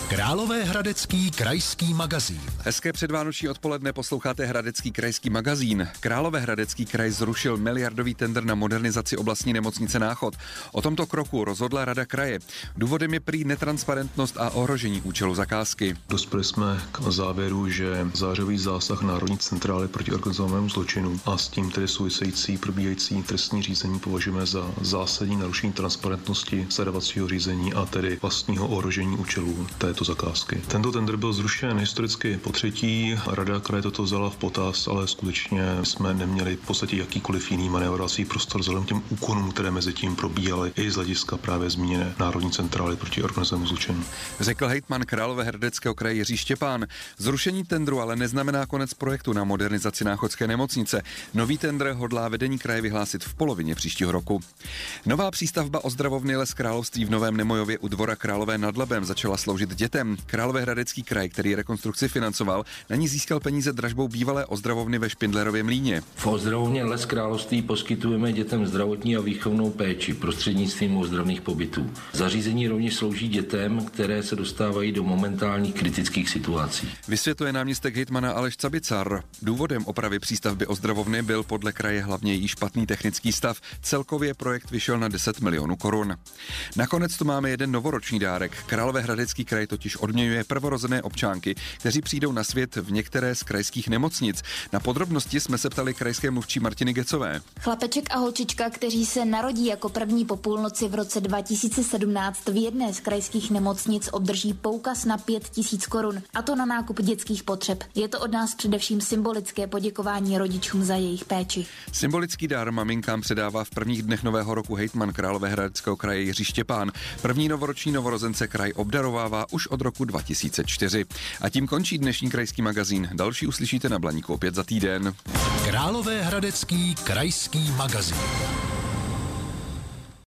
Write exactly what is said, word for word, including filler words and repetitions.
Královéhradecký krajský magazín. Hezké předvánoční odpoledne, posloucháte Hradecký krajský magazín. Královéhradecký kraj zrušil miliardový tendr na modernizaci oblastní nemocnice Náchod. O tomto kroku rozhodla Rada kraje. Důvodem je prý netransparentnost a ohrožení účelu zakázky. Dospěli jsme k závěru, že zářivý zásah Národní centrály proti organizovanému zločinu a s tím tedy související probíhající trestní řízení považujeme za zásadní narušení transparentnosti zadávacího řízení a tedy vlastního ohrožení účelů této zakázky. Tento tendr byl zrušen historicky po třetí. Rada kraje toto vzala v potaz, ale skutečně jsme neměli v podstatě jakýkoliv jiný manévrovací prostor vzhledem těm úkonům, které mezi tím probíhaly i z hlediska právě zmíněné Národní centrály proti organizovanému zločinu. Řekl hejtman Královéhradeckého kraje Jiří Štěpán. Zrušení tendru ale neznamená konec projektu na modernizaci náchodské nemocnice. Nový tendr hodlá vedení kraje vyhlásit v polovině příštího roku. Nová přístavba ozdravovny Les Království v Novém Nemojově u dvora Králové nad Labem začala sloužit dětem. Královéhradecký kraj, který rekonstrukci financoval, na ní získal peníze dražbou bývalé ozdravovny ve Špindlerově Mlýně. V ozdravovně Les Království poskytujeme dětem zdravotní a výchovnou péči prostřednictvím ozdravných pobytů. Zařízení rovněž slouží dětem, které se dostávají do momentálních kritických situací. Vysvětluje náměstek hejtmana Aleš Cabicar. Důvodem opravy přístavby ozdravovny byl podle kraje hlavně její špatný technický stav. Celkově projekt vyšel na deset milionů korun. Nakonec tu máme jeden novoroční dárek. Královéhradecký kraj totiž odměňuje prvorozené občánky, kteří přijdou na svět v některé z krajských nemocnic. Na podrobnosti jsme se ptali krajské mluvčí Martiny Gecové. Chlapeček a holčička, kteří se narodí jako první po půlnoci v roce dva tisíce sedmnáct v jedné z krajských nemocnic, obdrží poukaz na pět tisíc korun, a to na nákup dětských potřeb. Je to od nás především symbolické poděkování rodičům za jejich péči. Symbolický dar maminkám předává v prvních dnech nového roku hejtman Královéhradeckého kraje Jiří Štěpán. První novoroční novorozence kraj obdarovává už od roku dva tisíce čtyři. A tím končí dnešní krajský magazín. Další uslyšíte na Blaníku opět za týden. Královéhradecký krajský magazín.